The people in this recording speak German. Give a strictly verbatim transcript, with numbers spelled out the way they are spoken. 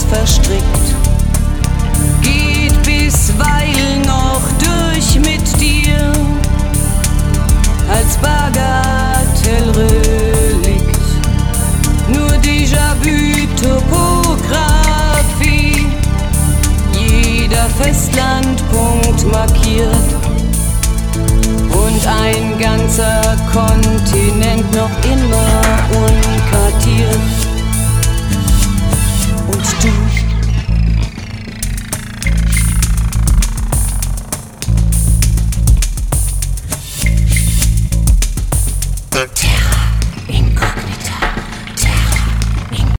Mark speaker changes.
Speaker 1: verstrickt, geht bisweilen noch durch mit dir als Bagatellrelikt. Nur Déjà-vu, Topographie, jeder Festlandpunkt markiert und ein ganzer Kontinent noch immer unkartiert.